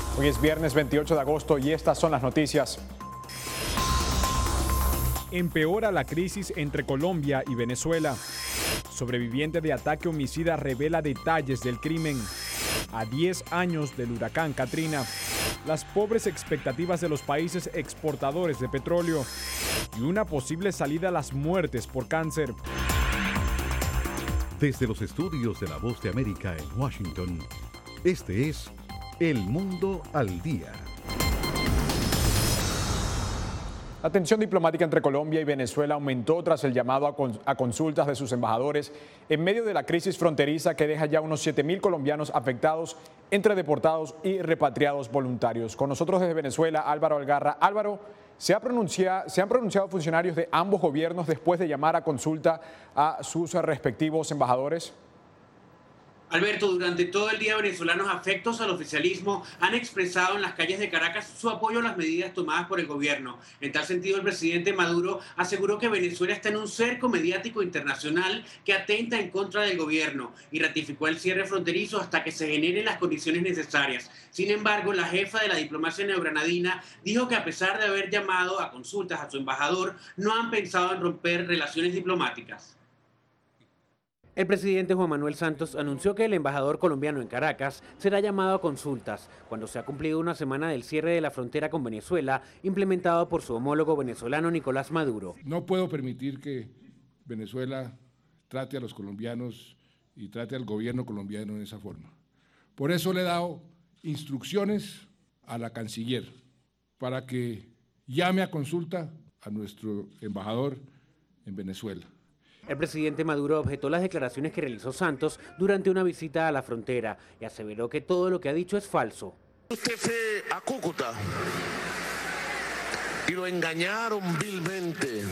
Hoy es viernes 28 de agosto y estas son las noticias. Empeora la crisis entre Colombia y Venezuela. Sobreviviente de ataque homicida revela detalles del crimen. A 10 años del huracán Katrina. Las pobres expectativas de los países exportadores de petróleo. Y una posible salida a las muertes por cáncer. Desde los estudios de La Voz de América en Washington, este es El Mundo al Día. La tensión diplomática entre Colombia y Venezuela aumentó tras el llamado a consultas de sus embajadores en medio de la crisis fronteriza que deja ya unos 7.000 colombianos afectados entre deportados y repatriados voluntarios. Con nosotros desde Venezuela, Álvaro Algarra. Álvaro, ¿se han pronunciado funcionarios de ambos gobiernos después de llamar a consulta a sus respectivos embajadores? Alberto, durante todo el día venezolanos afectos al oficialismo han expresado en las calles de Caracas su apoyo a las medidas tomadas por el gobierno. En tal sentido, el presidente Maduro aseguró que Venezuela está en un cerco mediático internacional que atenta en contra del gobierno y ratificó el cierre fronterizo hasta que se generen las condiciones necesarias. Sin embargo, la jefa de la diplomacia neogranadina dijo que a pesar de haber llamado a consultas a su embajador, no han pensado en romper relaciones diplomáticas. El presidente Juan Manuel Santos anunció que el embajador colombiano en Caracas será llamado a consultas cuando se ha cumplido una semana del cierre de la frontera con Venezuela, implementado por su homólogo venezolano Nicolás Maduro. No puedo permitir que Venezuela trate a los colombianos y trate al gobierno colombiano de esa forma. Por eso le he dado instrucciones a la canciller para que llame a consulta a nuestro embajador en Venezuela. El presidente Maduro objetó las declaraciones que realizó Santos durante una visita a la frontera y aseveró que todo lo que ha dicho es falso. Usted fue a Cúcuta y lo engañaron vilmente.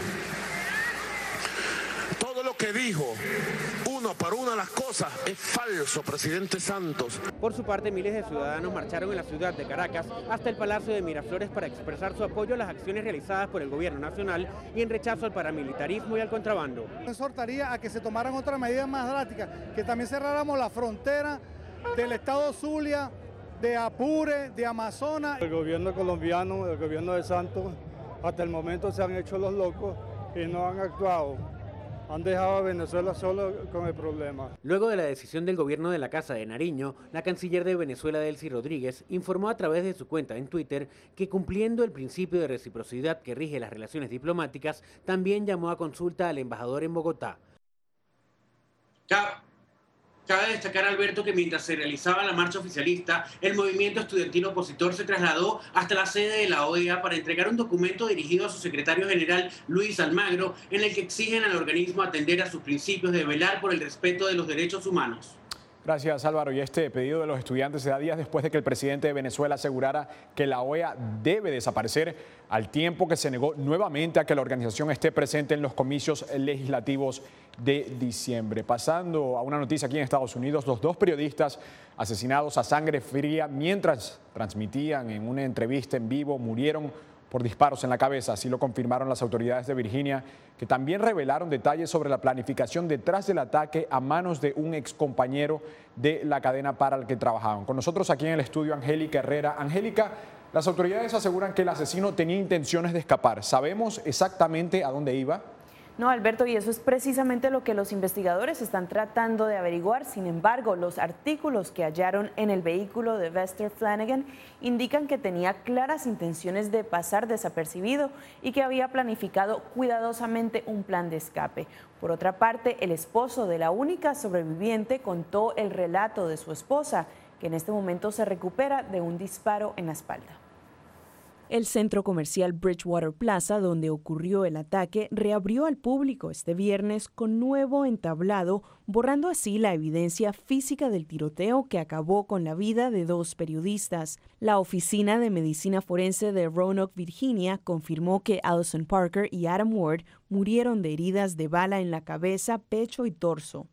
Todo lo que dijo, uno por una de las cosas, es falso, presidente Santos. Por su parte, miles de ciudadanos marcharon en la ciudad de Caracas hasta el Palacio de Miraflores para expresar su apoyo a las acciones realizadas por el gobierno nacional y en rechazo al paramilitarismo y al contrabando. Exhortaría a que se tomaran otras medidas más drásticas, que también cerráramos la frontera del estado Zulia, de Apure, de Amazonas. El gobierno colombiano, el gobierno de Santos, hasta el momento se han hecho los locos y no han actuado. Han dejado a Venezuela solo con el problema. Luego de la decisión del gobierno de la Casa de Nariño, la canciller de Venezuela, Delcy Rodríguez, informó a través de su cuenta en Twitter que, cumpliendo el principio de reciprocidad que rige las relaciones diplomáticas, también llamó a consulta al embajador en Bogotá. Cabe destacar, Alberto, que mientras se realizaba la marcha oficialista, el movimiento estudiantil opositor se trasladó hasta la sede de la OEA para entregar un documento dirigido a su secretario general, Luis Almagro, en el que exigen al organismo atender a sus principios de velar por el respeto de los derechos humanos. Gracias, Álvaro. Y este pedido de los estudiantes se da días después de que el presidente de Venezuela asegurara que la OEA debe desaparecer, al tiempo que se negó nuevamente a que la organización esté presente en los comicios legislativos de diciembre. Pasando a una noticia aquí en Estados Unidos, los dos periodistas asesinados a sangre fría mientras transmitían en una entrevista en vivo murieron por disparos en la cabeza. Así lo confirmaron las autoridades de Virginia, que también revelaron detalles sobre la planificación detrás del ataque a manos de un excompañero de la cadena para la que trabajaban. Con nosotros aquí en el estudio, Angélica Herrera. Angélica, las autoridades aseguran que el asesino tenía intenciones de escapar. ¿Sabemos exactamente a dónde iba? No, Alberto, y eso es precisamente lo que los investigadores están tratando de averiguar. Sin embargo, los artículos que hallaron en el vehículo de Vester Flanagan indican que tenía claras intenciones de pasar desapercibido y que había planificado cuidadosamente un plan de escape. Por otra parte, el esposo de la única sobreviviente contó el relato de su esposa, que en este momento se recupera de un disparo en la espalda. El centro comercial Bridgewater Plaza, donde ocurrió el ataque, reabrió al público este viernes con nuevo entablado, borrando así la evidencia física del tiroteo que acabó con la vida de dos periodistas. La Oficina de Medicina Forense de Roanoke, Virginia, confirmó que Allison Parker y Adam Ward murieron de heridas de bala en la cabeza, pecho y torso.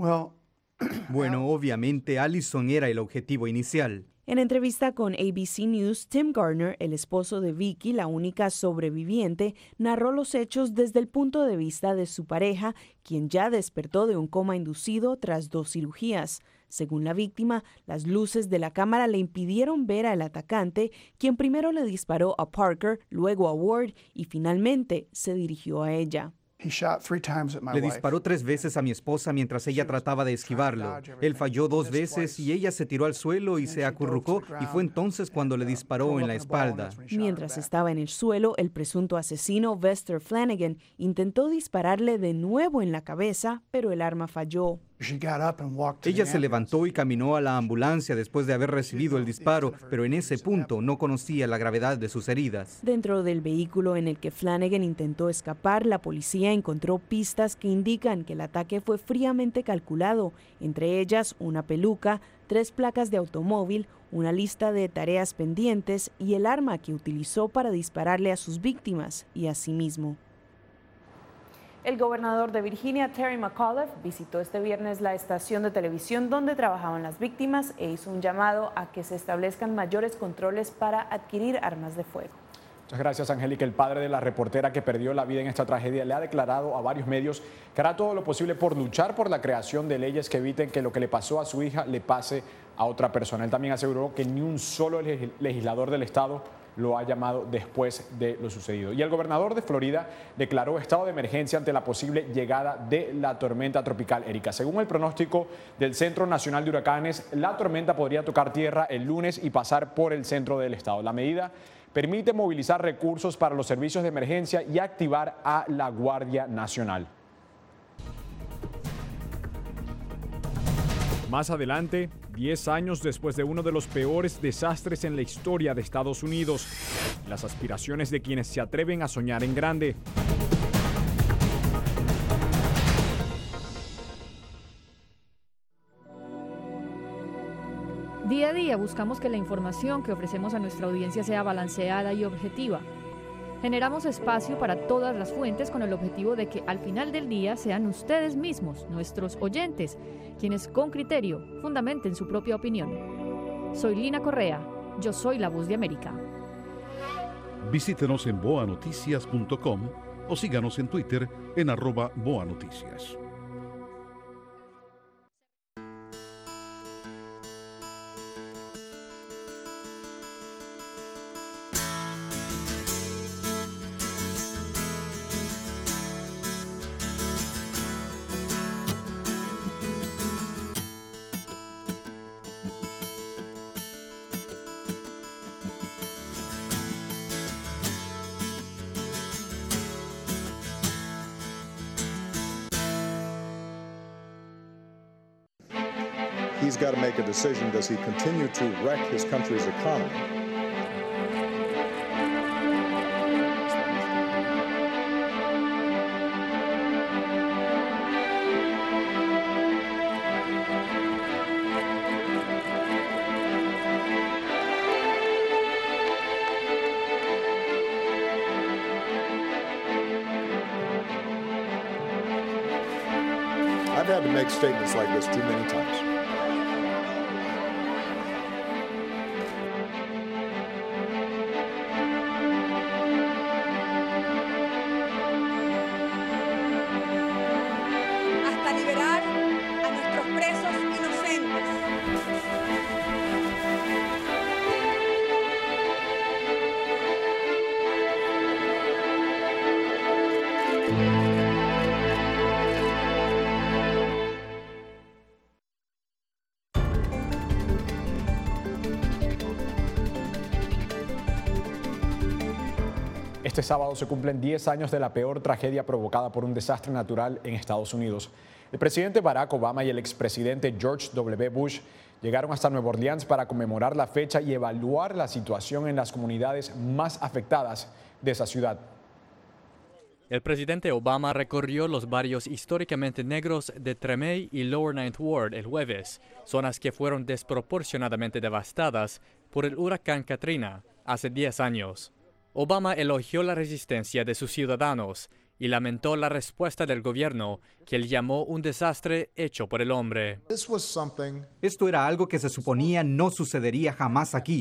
Bueno, obviamente Allison era el objetivo inicial. En entrevista con ABC News, Tim Garner, el esposo de Vicky, la única sobreviviente, narró los hechos desde el punto de vista de su pareja, quien ya despertó de un coma inducido tras 2 cirugías. Según la víctima, las luces de la cámara le impidieron ver al atacante, quien primero le disparó a Parker, luego a Ward y finalmente se dirigió a ella. Le disparó 3 veces a mi esposa mientras ella trataba de esquivarlo. Él falló 2 veces y ella se tiró al suelo y se acurrucó, y fue entonces cuando le disparó en la espalda. Mientras estaba en el suelo, el presunto asesino Vester Flanagan intentó dispararle de nuevo en la cabeza, pero el arma falló. Ella se levantó y caminó a la ambulancia después de haber recibido el disparo, pero en ese punto no conocía la gravedad de sus heridas. Dentro del vehículo en el que Flanagan intentó escapar, la policía encontró pistas que indican que el ataque fue fríamente calculado, entre ellas una peluca, 3 placas de automóvil, una lista de tareas pendientes y el arma que utilizó para dispararle a sus víctimas y a sí mismo. El gobernador de Virginia, Terry McAuliffe, visitó este viernes la estación de televisión donde trabajaban las víctimas e hizo un llamado a que se establezcan mayores controles para adquirir armas de fuego. Muchas gracias, Angélica. El padre de la reportera que perdió la vida en esta tragedia le ha declarado a varios medios que hará todo lo posible por luchar por la creación de leyes que eviten que lo que le pasó a su hija le pase a otra persona. Él también aseguró que ni un solo legislador del estado lo ha llamado después de lo sucedido. Y el gobernador de Florida declaró estado de emergencia ante la posible llegada de la tormenta tropical Erika. Según el pronóstico del Centro Nacional de Huracanes, la tormenta podría tocar tierra el lunes y pasar por el centro del estado. La medida permite movilizar recursos para los servicios de emergencia y activar a la Guardia Nacional. Más adelante, 10 años después de uno de los peores desastres en la historia de Estados Unidos, las aspiraciones de quienes se atreven a soñar en grande. Día a día buscamos que la información que ofrecemos a nuestra audiencia sea balanceada y objetiva. Generamos espacio para todas las fuentes con el objetivo de que al final del día sean ustedes mismos, nuestros oyentes, quienes con criterio fundamenten su propia opinión. Soy Lina Correa, yo soy la Voz de América. Visítenos en boanoticias.com o síganos en Twitter en @boanoticias. He's got to make a decision. Does he continue to wreck his country's economy? I've had to make statements like this too many times. Este sábado se cumplen 10 años de la peor tragedia provocada por un desastre natural en Estados Unidos. El presidente Barack Obama y el expresidente George W. Bush llegaron hasta Nueva Orleans para conmemorar la fecha y evaluar la situación en las comunidades más afectadas de esa ciudad. El presidente Obama recorrió los barrios históricamente negros de Tremay y Lower Ninth Ward el jueves, zonas que fueron desproporcionadamente devastadas por el huracán Katrina hace 10 años. Obama elogió la resistencia de sus ciudadanos y lamentó la respuesta del gobierno, que él llamó un desastre hecho por el hombre. Esto era algo que se suponía no sucedería jamás aquí.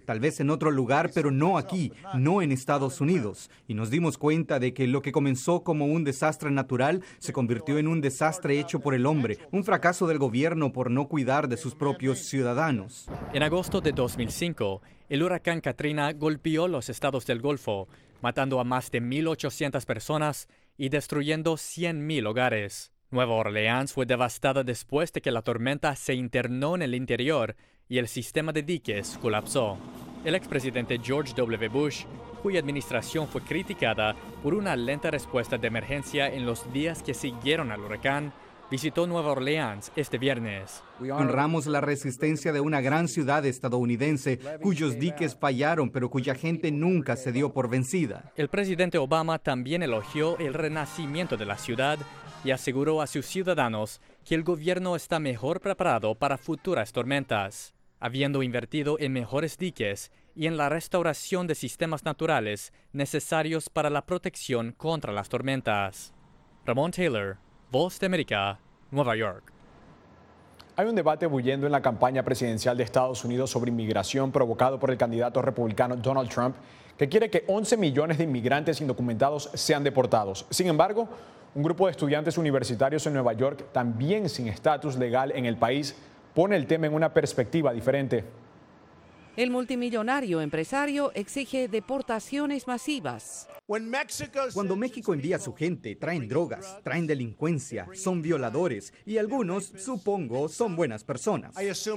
tal vez en otro lugar, pero no aquí, no en Estados Unidos. Y nos dimos cuenta de que lo que comenzó como un desastre natural se convirtió en un desastre hecho por el hombre, un fracaso del gobierno por no cuidar de sus propios ciudadanos. En agosto de 2005, el huracán Katrina golpeó los estados del Golfo, matando a más de 1.800 personas y destruyendo 100.000 hogares. Nueva Orleans fue devastada después de que la tormenta se internó en el interior y el sistema de diques colapsó. El expresidente George W. Bush, cuya administración fue criticada por una lenta respuesta de emergencia en los días que siguieron al huracán, visitó Nueva Orleans este viernes. Honramos la resistencia de una gran ciudad estadounidense cuyos diques fallaron, pero cuya gente nunca se dio por vencida. El presidente Obama también elogió el renacimiento de la ciudad y aseguró a sus ciudadanos que el gobierno está mejor preparado para futuras tormentas, habiendo invertido en mejores diques y en la restauración de sistemas naturales necesarios para la protección contra las tormentas. Ramón Taylor, Voz de América, Nueva York. Hay un debate bulliendo en la campaña presidencial de Estados Unidos sobre inmigración provocado por el candidato republicano Donald Trump, que quiere que 11 millones de inmigrantes indocumentados sean deportados. Sin embargo, un grupo de estudiantes universitarios en Nueva York, también sin estatus legal en el país, pone el tema en una perspectiva diferente. El multimillonario empresario exige deportaciones masivas. Cuando México envía a su gente, traen drogas, traen delincuencia, son violadores y algunos, supongo, son buenas personas.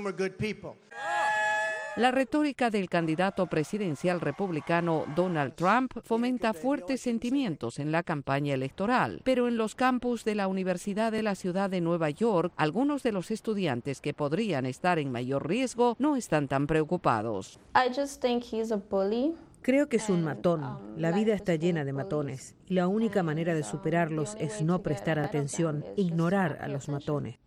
La retórica del candidato presidencial republicano Donald Trump fomenta fuertes sentimientos en la campaña electoral, pero en los campus de la Universidad de la Ciudad de Nueva York, algunos de los estudiantes que podrían estar en mayor riesgo no están tan preocupados. Creo que es un matón. La vida está llena de matones y la única manera de superarlos es no prestar atención, ignorar a los matones.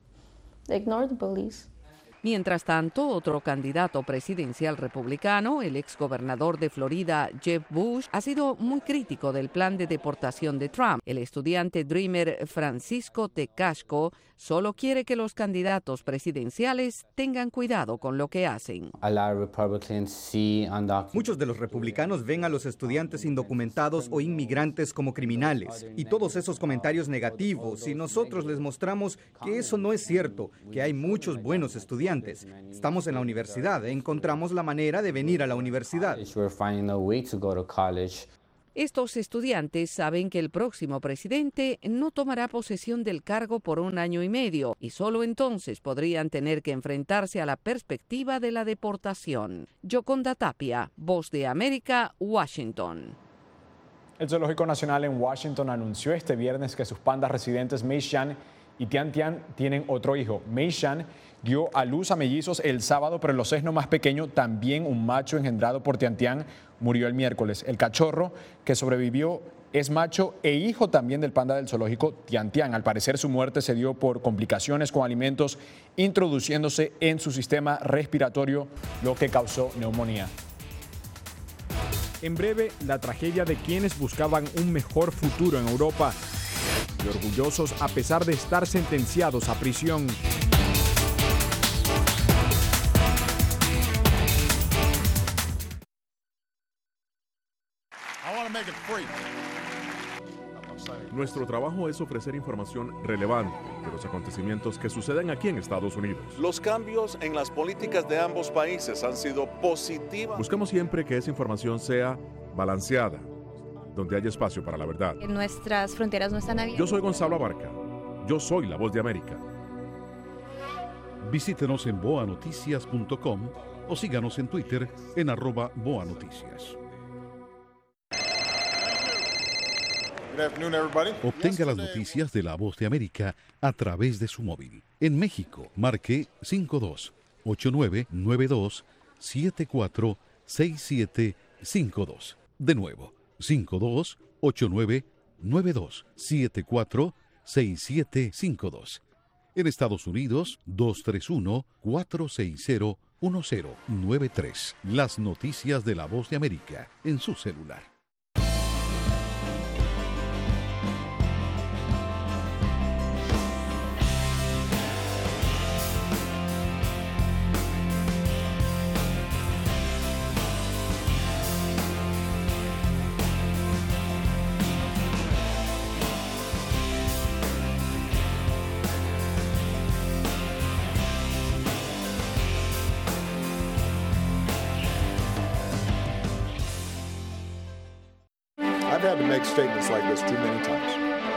Mientras tanto, otro candidato presidencial republicano, el exgobernador de Florida, Jeb Bush, ha sido muy crítico del plan de deportación de Trump. El estudiante Dreamer Francisco Tecasco solo quiere que los candidatos presidenciales tengan cuidado con lo que hacen. Muchos de los republicanos ven a los estudiantes indocumentados o inmigrantes como criminales y todos esos comentarios negativos, y nosotros les mostramos que eso no es cierto, que hay muchos buenos estudiantes. Estamos en la universidad, encontramos la manera de venir a la universidad. Estos estudiantes saben que el próximo presidente no tomará posesión del cargo por 1 año y medio y solo entonces podrían tener que enfrentarse a la perspectiva de la deportación. Yoconda Tapia, Voz de América, Washington. El Zoológico Nacional en Washington anunció este viernes que sus pandas residentes Mei Shan y Tian Tian tienen otro hijo. Mei Shan dio a luz a mellizos el sábado, pero el ocesno más pequeño, también un macho engendrado por Tian Tian, murió el miércoles. El cachorro que sobrevivió es macho e hijo también del panda del zoológico Tian Tian. Al parecer su muerte se dio por complicaciones con alimentos introduciéndose en su sistema respiratorio, lo que causó neumonía. En breve, la tragedia de quienes buscaban un mejor futuro en Europa y orgullosos a pesar de estar sentenciados a prisión. Nuestro trabajo es ofrecer información relevante de los acontecimientos que suceden aquí en Estados Unidos. Los cambios en las políticas de ambos países han sido positivos. Buscamos siempre que esa información sea balanceada, donde haya espacio para la verdad. Nuestras fronteras no están abiertas. Yo soy Gonzalo Abarca. Yo soy la Voz de América. Visítenos en boanoticias.com o síganos en Twitter en @boanoticias. Obtenga las noticias de La Voz de América a través de su móvil. En México, marque 52-8992-746752. De nuevo, 52-8992-746752. En Estados Unidos, 231-460-1093. Las noticias de La Voz de América en su celular. I've had to make statements like this too many times.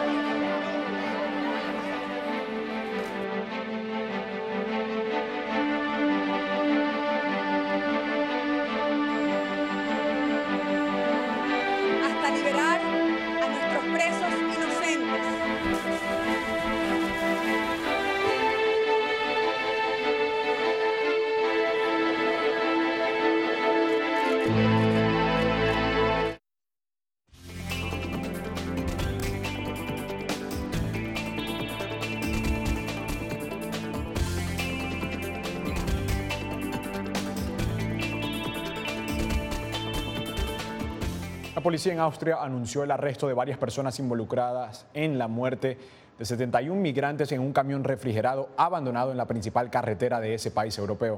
La policía en Austria anunció el arresto de varias personas involucradas en la muerte de 71 migrantes en un camión refrigerado abandonado en la principal carretera de ese país europeo.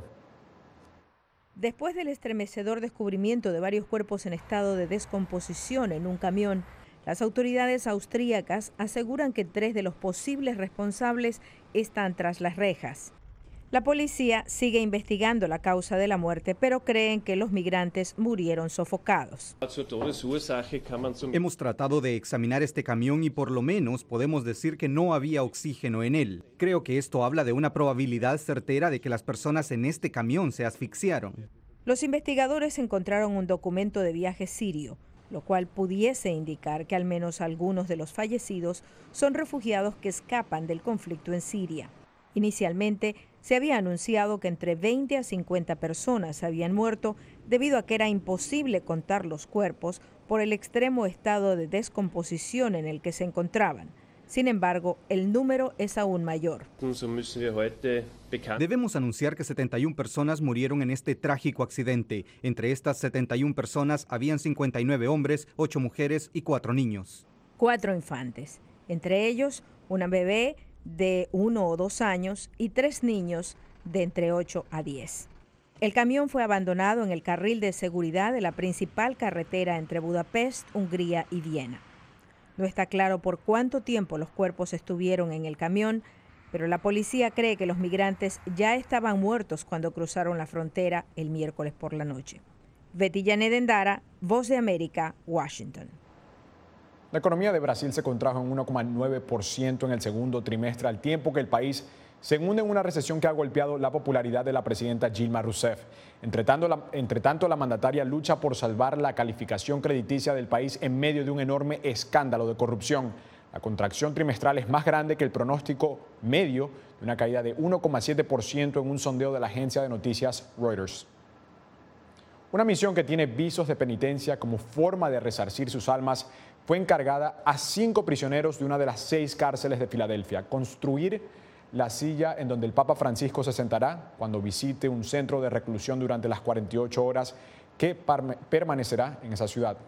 Después del estremecedor descubrimiento de varios cuerpos en estado de descomposición en un camión, las autoridades austríacas aseguran que 3 de los posibles responsables están tras las rejas. La policía sigue investigando la causa de la muerte, pero creen que los migrantes murieron sofocados. Hemos tratado de examinar este camión y por lo menos podemos decir que no había oxígeno en él. Creo que esto habla de una probabilidad certera de que las personas en este camión se asfixiaron. Los investigadores encontraron un documento de viaje sirio, lo cual pudiese indicar que al menos algunos de los fallecidos son refugiados que escapan del conflicto en Siria. Inicialmente, se había anunciado que entre 20 a 50 personas habían muerto debido a que era imposible contar los cuerpos por el extremo estado de descomposición en el que se encontraban. Sin embargo, el número es aún mayor. Debemos anunciar que 71 personas murieron en este trágico accidente. Entre estas 71 personas habían 59 hombres, 8 mujeres y 4 niños. 4 infantes, entre ellos una bebé de 1 o 2 años y 3 niños de entre 8 a 10. El camión fue abandonado en el carril de seguridad de la principal carretera entre Budapest, Hungría y Viena. No está claro por cuánto tiempo los cuerpos estuvieron en el camión, pero la policía cree que los migrantes ya estaban muertos cuando cruzaron la frontera el miércoles por la noche. Betty Janet Endara, Voz de América, Washington. La economía de Brasil se contrajo en 1,9% en el segundo trimestre, al tiempo que el país se hunde en una recesión que ha golpeado la popularidad de la presidenta Dilma Rousseff. Entre tanto, la mandataria lucha por salvar la calificación crediticia del país en medio de un enorme escándalo de corrupción. La contracción trimestral es más grande que el pronóstico medio de una caída de 1,7% en un sondeo de la agencia de noticias Reuters. Una misión que tiene visos de penitencia como forma de resarcir sus almas fue encargada a 5 prisioneros de una de las 6 cárceles de Filadelfia: construir la silla en donde el Papa Francisco se sentará cuando visite un centro de reclusión durante las 48 horas que permanecerá en esa ciudad.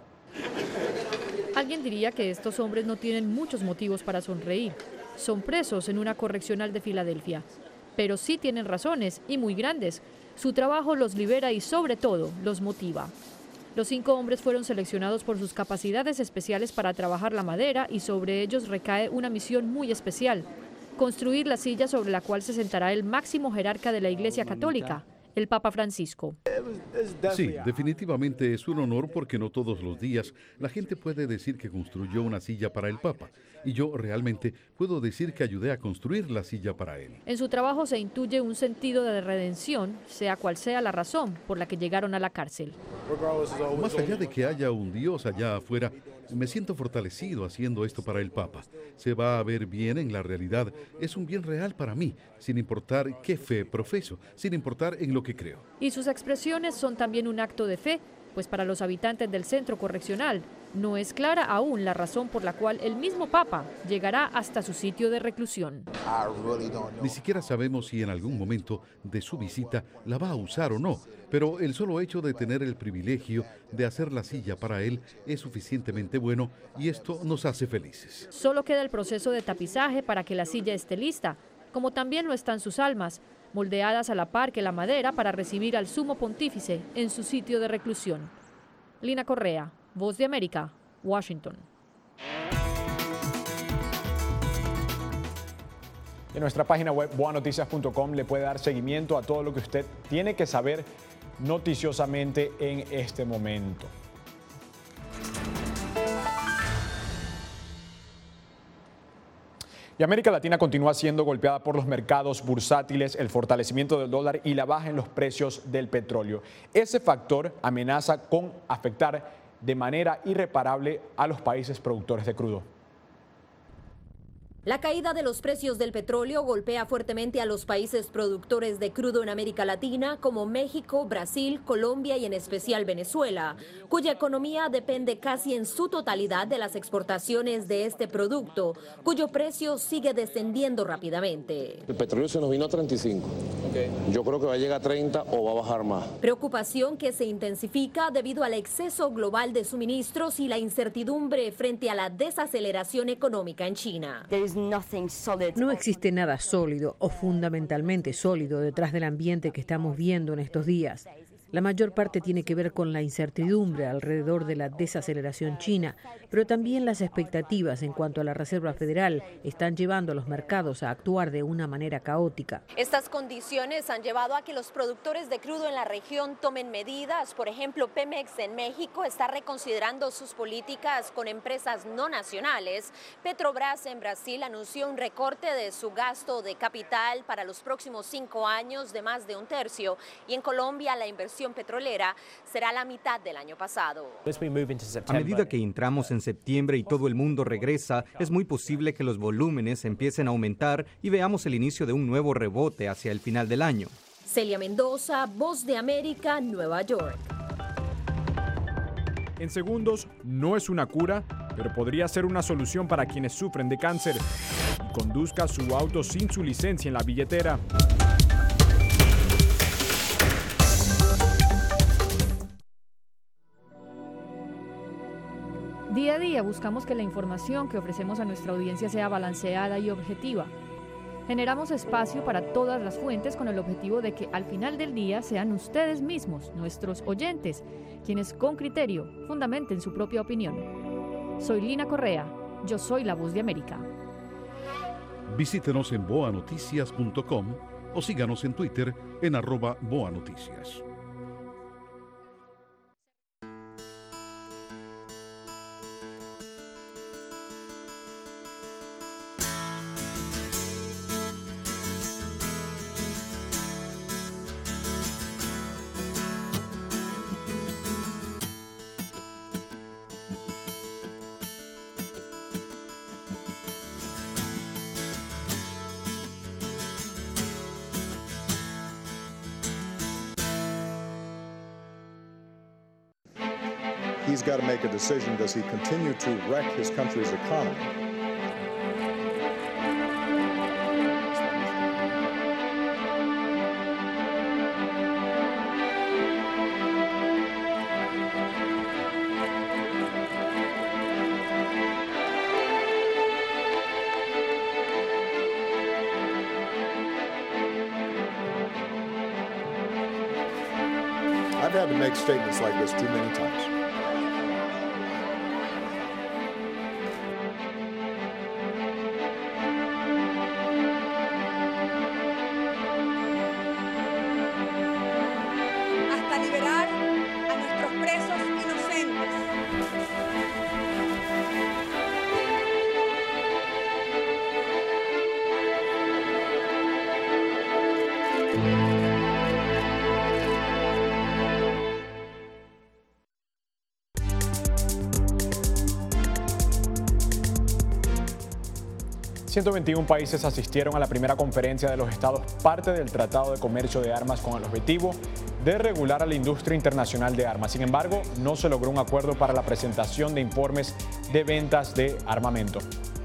Alguien diría que estos hombres no tienen muchos motivos para sonreír. Son presos en una correccional de Filadelfia. Pero sí tienen razones, y muy grandes. Su trabajo los libera y, sobre todo, los motiva. Los 5 hombres fueron seleccionados por sus capacidades especiales para trabajar la madera y sobre ellos recae una misión muy especial: construir la silla sobre la cual se sentará el máximo jerarca de la Iglesia Católica, el Papa Francisco. Sí, definitivamente es un honor porque no todos los días la gente puede decir que construyó una silla para el Papa. Y yo realmente puedo decir que ayudé a construir la silla para él. En su trabajo se intuye un sentido de redención, sea cual sea la razón por la que llegaron a la cárcel. Más allá de que haya un Dios allá afuera, me siento fortalecido haciendo esto para el Papa. Se va a ver bien en la realidad. Es un bien real para mí, sin importar qué fe profeso, sin importar en lo que creo. Y sus expresiones son también un acto de fe, pues para los habitantes del centro correccional no es clara aún la razón por la cual el mismo Papa llegará hasta su sitio de reclusión. Ni siquiera sabemos si en algún momento de su visita la va a usar o no, pero el solo hecho de tener el privilegio de hacer la silla para él es suficientemente bueno y esto nos hace felices. Solo queda el proceso de tapizaje para que la silla esté lista, como también lo están sus almas, moldeadas a la par que la madera para recibir al sumo pontífice en su sitio de reclusión. Lina Correa, Voz de América, Washington. En nuestra página web boanoticias.com le puede dar seguimiento a todo lo que usted tiene que saber noticiosamente en este momento. Y América Latina continúa siendo golpeada por los mercados bursátiles, el fortalecimiento del dólar y la baja en los precios del petróleo. Ese factor amenaza con afectar de manera irreparable a los países productores de crudo. La caída de los precios del petróleo golpea fuertemente a los países productores de crudo en América Latina, como México, Brasil, Colombia y en especial Venezuela, cuya economía depende casi en su totalidad de las exportaciones de este producto, cuyo precio sigue descendiendo rápidamente. El petróleo se nos vino a 35. Yo creo que va a llegar a 30 o va a bajar más. Preocupación que se intensifica debido al exceso global de suministros y la incertidumbre frente a la desaceleración económica en China. No existe nada sólido o fundamentalmente sólido detrás del ambiente que estamos viendo en estos días. La mayor parte tiene que ver con la incertidumbre alrededor de la desaceleración china, pero también las expectativas en cuanto a la Reserva Federal están llevando a los mercados a actuar de una manera caótica. Estas condiciones han llevado a que los productores de crudo en la región tomen medidas. Por ejemplo, Pemex en México está reconsiderando sus políticas con empresas no nacionales. Petrobras en Brasil anunció un recorte de su gasto de capital para los próximos 5 años de más de 1/3. Y en Colombia la inversión petrolera será la mitad del año pasado. A medida que entramos en septiembre y todo el mundo regresa, es muy posible que los volúmenes empiecen a aumentar y veamos el inicio de un nuevo rebote hacia el final del año. Celia Mendoza, Voz de América, Nueva York. En segundos, no es una cura, pero podría ser una solución para quienes sufren de cáncer. Y conduzca su auto sin su licencia en la billetera. Día a día buscamos que la información que ofrecemos a nuestra audiencia sea balanceada y objetiva. Generamos espacio para todas las fuentes con el objetivo de que al final del día sean ustedes mismos, nuestros oyentes, quienes con criterio fundamenten su propia opinión. Soy Lina Correa, yo soy la Voz de América. Visítenos en boanoticias.com o síganos en Twitter en @boanoticias. He's got to make a decision. Does he continue to wreck his country's economy? I've had to make statements like this too many times. ...121 países asistieron a la primera conferencia de los estados parte del Tratado de Comercio de Armas con el objetivo de regular a la industria internacional de armas. Sin embargo, no se logró un acuerdo para la presentación de informes de ventas de armamento.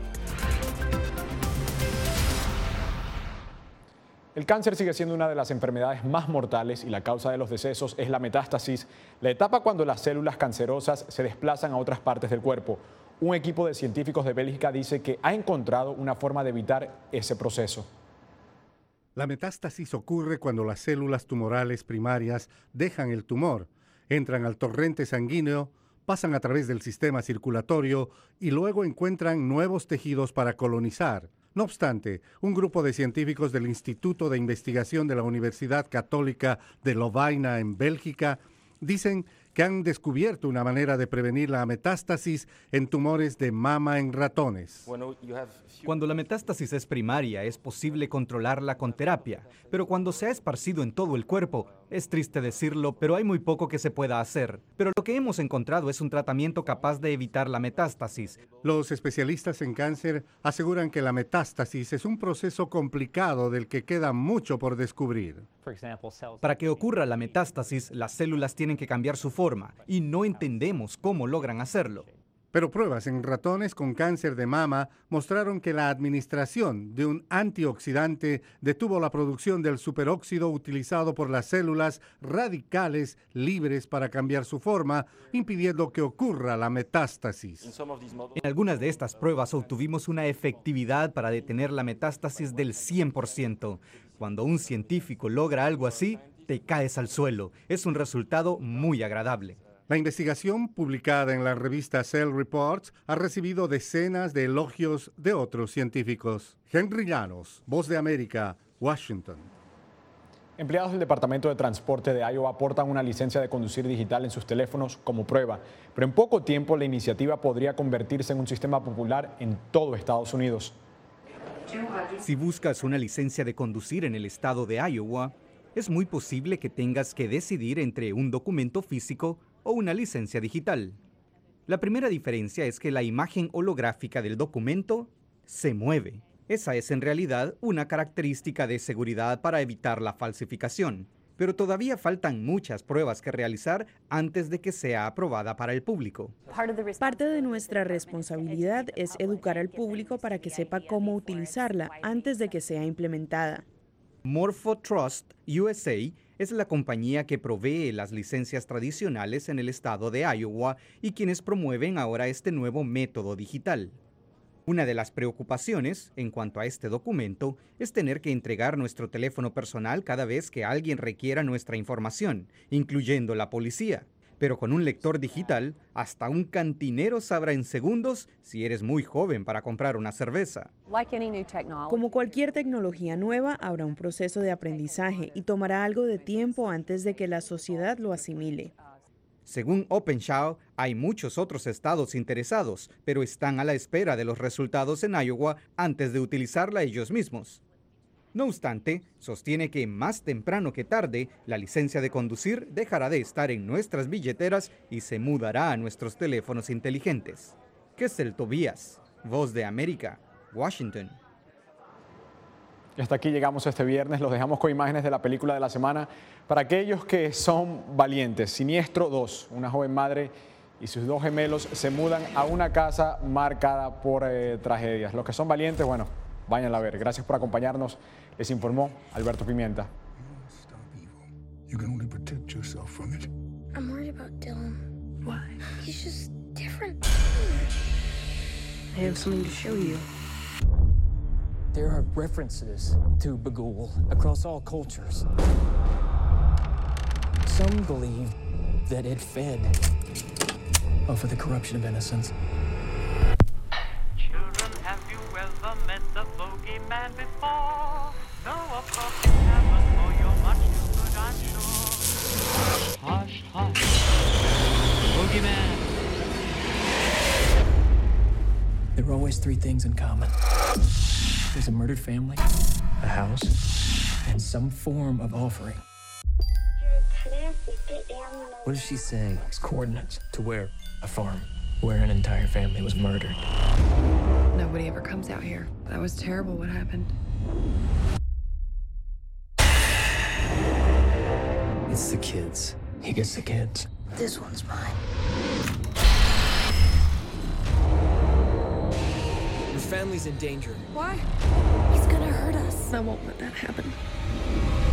El cáncer sigue siendo una de las enfermedades más mortales y la causa de los decesos es la metástasis, la etapa cuando las células cancerosas se desplazan a otras partes del cuerpo. Un equipo de científicos de Bélgica dice que ha encontrado una forma de evitar ese proceso. La metástasis ocurre cuando las células tumorales primarias dejan el tumor, entran al torrente sanguíneo, pasan a través del sistema circulatorio y luego encuentran nuevos tejidos para colonizar. No obstante, un grupo de científicos del Instituto de Investigación de la Universidad Católica de Lovaina en Bélgica dicen que han descubierto una manera de prevenir la metástasis en tumores de mama en ratones. Cuando la metástasis es primaria, es posible controlarla con terapia, pero cuando se ha esparcido en todo el cuerpo, es triste decirlo, pero hay muy poco que se pueda hacer. Pero lo que hemos encontrado es un tratamiento capaz de evitar la metástasis. Los especialistas en cáncer aseguran que la metástasis es un proceso complicado del que queda mucho por descubrir. Para que ocurra la metástasis, las células tienen que cambiar su forma y no entendemos cómo logran hacerlo. Pero pruebas en ratones con cáncer de mama mostraron que la administración de un antioxidante detuvo la producción del superóxido utilizado por las células radicales libres para cambiar su forma, impidiendo que ocurra la metástasis. En algunas de estas pruebas obtuvimos una efectividad para detener la metástasis del 100%. Cuando un científico logra algo así, te caes al suelo. Es un resultado muy agradable. La investigación, publicada en la revista Cell Reports, ha recibido decenas de elogios de otros científicos. Henry Llanos, Voz de América, Washington. Empleados del Departamento de Transporte de Iowa aportan una licencia de conducir digital en sus teléfonos como prueba, pero en poco tiempo la iniciativa podría convertirse en un sistema popular en todo Estados Unidos. Si buscas una licencia de conducir en el estado de Iowa, es muy posible que tengas que decidir entre un documento físico o una licencia digital. La primera diferencia es que la imagen holográfica del documento se mueve. Esa es en realidad una característica de seguridad para evitar la falsificación, pero todavía faltan muchas pruebas que realizar antes de que sea aprobada para el público. Parte de nuestra responsabilidad es educar al público para que sepa cómo utilizarla antes de que sea implementada. Morpho Trust USA es la compañía que provee las licencias tradicionales en el estado de Iowa y quienes promueven ahora este nuevo método digital. Una de las preocupaciones en cuanto a este documento es tener que entregar nuestro teléfono personal cada vez que alguien requiera nuestra información, incluyendo la policía. Pero con un lector digital, hasta un cantinero sabrá en segundos si eres muy joven para comprar una cerveza. Como cualquier tecnología nueva, habrá un proceso de aprendizaje y tomará algo de tiempo antes de que la sociedad lo asimile. Según OpenShao, hay muchos otros estados interesados, pero están a la espera de los resultados en Iowa antes de utilizarla ellos mismos. No obstante, sostiene que más temprano que tarde, la licencia de conducir dejará de estar en nuestras billeteras y se mudará a nuestros teléfonos inteligentes. Kessel Tobías, Voz de América, Washington. Y hasta aquí llegamos este viernes. Los dejamos con imágenes de la película de la semana para aquellos que son valientes. Siniestro 2, una joven madre y sus dos gemelos se mudan a una casa marcada por tragedias. Los que son valientes, bueno, váyanla a ver. Gracias por acompañarnos. Les informó Alberto Pimienta. I'm worried about Dylan. Why? He's just different. I have something to show you. There are references to Bagul across all cultures. Some believe that it fed off of the corruption of innocence. Children, have you ever met the bogeyman before? No, of course you haven't, for you're much too good, I'm sure. Hush, hush, bogeyman. There are always three things in common. There's a murdered family, a house, and some form of offering. What does she say? It's coordinates to where? A farm, where an entire family was murdered. Nobody ever comes out here. That was terrible what happened. It's the kids. He gets the kids. This one's mine. Your family's in danger. Why? He's gonna hurt us. I won't let that happen.